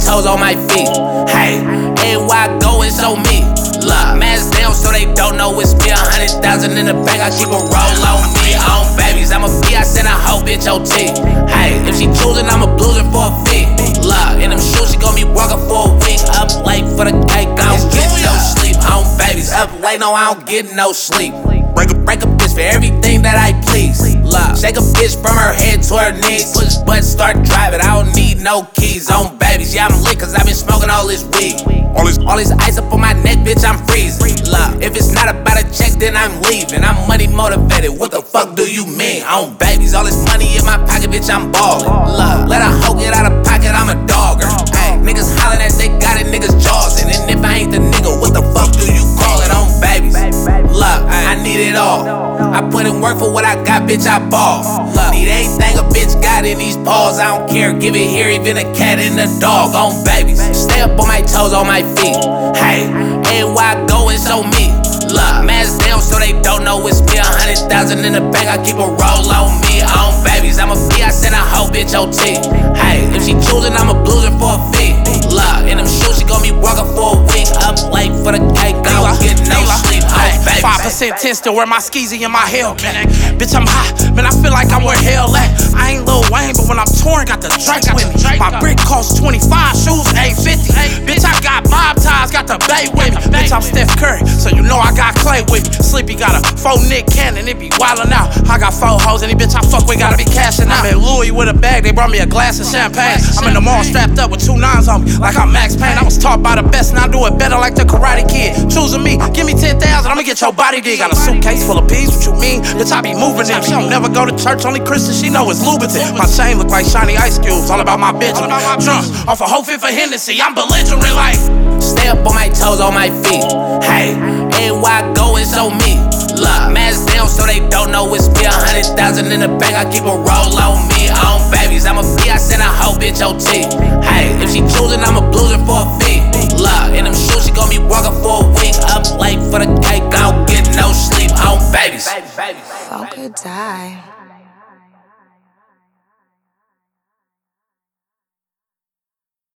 toes on my feet. Hey, everywhere I go, it's on me. Look, mask down so they don't know it's me. 100,000 in the bank, I keep a roll on me. On babies, I'm a B, I send a whole bitch OT. Hey, if she choosing, I'm a blueser for a fee. Look, in them shoes, she gon' be walking for a week. Up late for the cake, I don't get no sleep. On babies, up late, no, I don't get no sleep. Break a bitch for everything that I please. Look, shake a bitch from her head to her knees. Push button, start driving, I don't need no keys. On babies, yeah, I'm lit cause I been smoking all this weed. All this ice up on my neck, bitch, I'm freezing. Look, if it's not about a check, then I'm leaving. I'm money motivated, what the fuck do you mean? On babies, all this money in my pocket, bitch, I'm ballin'. Look, let a hoe get out of pocket, I'm a dogger. Hey, niggas hollering that they got it, niggas jaws. And if I ain't the nigga, what the fuck do you call it? On babies, look, I need it all. I put in work for what I got, bitch, I ball. Look, need anything a bitch got in these paws, I don't care, give it here, even a cat and a dog. On babies, stay up on my toes, on my feet. Hey, everywhere I go, it's on me. Look, mask down so they don't know it's me. 100,000 in the bank, I keep a roll on me. On babies, I'm a B, I send a whole bitch OT. Hey, if she choosing, I'm a blueser for a fee. Look, in them shoes, she gon' be walking for a week. Up late for the cake, I don't get no sleep. On babies, 5% tense to wear my skis in my Hellcat. Bitch, I'm hot, man, I feel like I'm where hell at. I ain't Lil Wayne, but when I'm touring, got the Drake with me. My brick costs 25, shoes 850. Bitch, I got mob ties, got the Bay with me. Bitch, I'm Steph Curry, so you know I got Clay with me. Sleepy got a 4 Nick Cannon, it be wildin' out. I got 4 hoes, any bitch I fuck with gotta be cashing out. I'm in Louis with a bag, they brought me a glass of champagne. I'm in the mall strapped up with 2 9s on me, like I'm Max Payne. I was taught by the best, and I do it better like the Karate Kid. Choosing me, give me 10,000, I'ma get your body dig. Got a suitcase full of peas, what you mean? Bitch, I be moving them. She don't never go to church, only Christian, she know it's Louboutin. My chain look like shiny ice cubes, all about my bitch. Drunk, off a whole fifth of Hennessy, I'm belligerent like. stay up on my toes, on my feet. Hey, everywhere I go, it's on me. Look, mask down so they don't know it's me. 100,000 in the bank, I keep a roll on me. On babies, I'm a B, I send a whole bitch OT. Hey, if she choosing, I'm a blueser for a fee. Look, in them shoes, she gon' be walking for a week. Up late for the cake, I don't get no sleep. On babies. Folk could die.